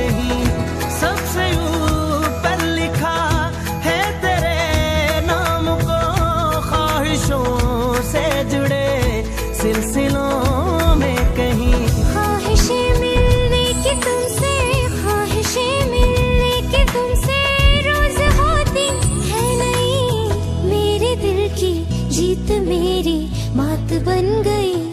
कहीं सबसे ऊपर लिखा है तेरे नाम को, ख्वाहिशों से जुड़े सिलसिलों में कहीं। ख्वाहिशें मिलने की तुमसे, ख्वाहिशें मिलने की तुमसे रोज होती है नहीं। मेरे दिल की जीत मेरी बात बन गई।